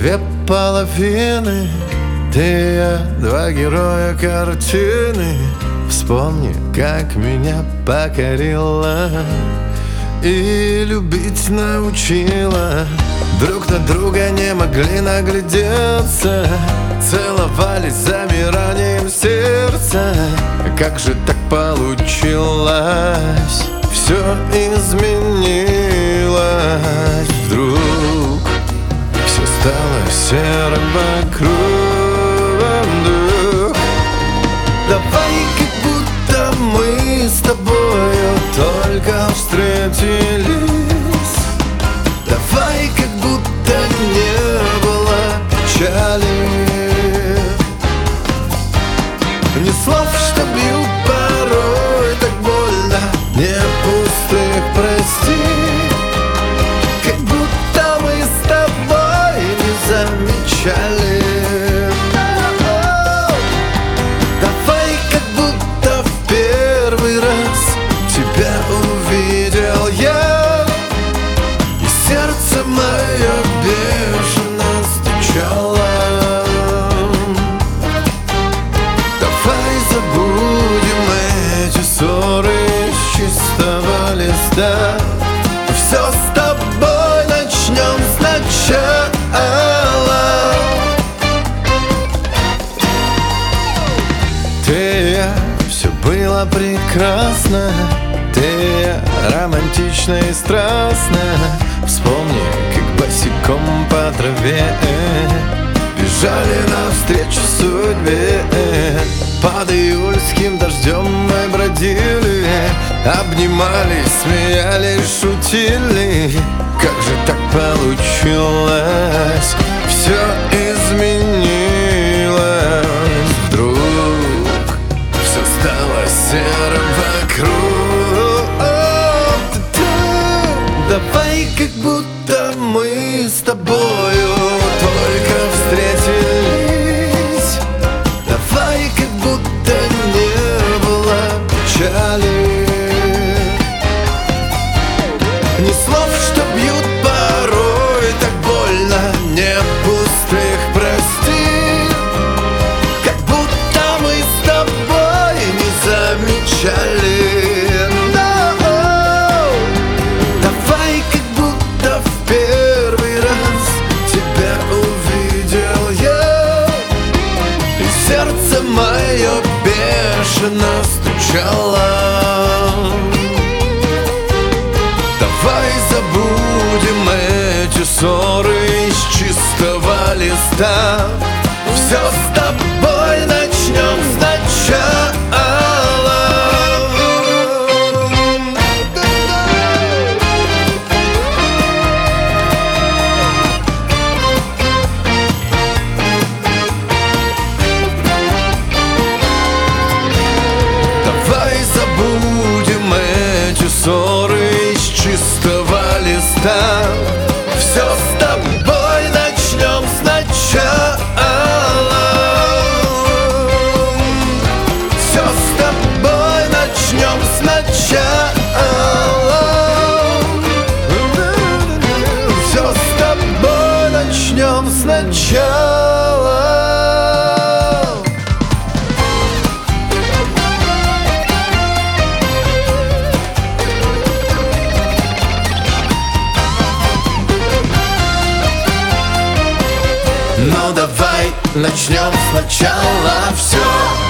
две половины, ты и я, два героя картины. Вспомни, как меня покорила и любить научила. Друг на друга не могли наглядеться, целовались замиранием сердца. Как же так получилось? Все изменилось вдруг. Все стало серым вокруг. Давай, как будто мы с тобою только встретились. Давай, как будто не было печали. Ни слов, что бьют порой так больно, не пустых прости. Как будто мы с тобой не замечали. Давай, как будто в первый раз тебя увидел я, и сердце мое бешено стучало. Давай забудем эти ссоры с чистого листа. Все с тобой начнем сначала. Ты и я, все было прекрасно. Ты и я, романтично и страстно. Вспомни, как босиком по траве бежали навстречу судьбе. Под июльским дождем мы бродили, обнимались, смеялись, шутили. Как же так получилось? Все изменилось вдруг. Все стало серым вокруг. Давай, как будто мы с тобою только встретились. Давай, как будто не было печали. Ни слов, что бьют порой так больно, не пустых прости. Как будто мы с тобой не замечали. Давай, как будто в первый раз тебя увидел я, и сердце мое бешено стучало. Давай забудем эти ссоры с чистого листа. Все с тобой начнем сначала. Давай забудем эти ссоры с чистого листа. Все с тобой начнем сначала. Все с тобой начнем сначала. Все с тобой начнем сначала. Ну давай начнем сначала все.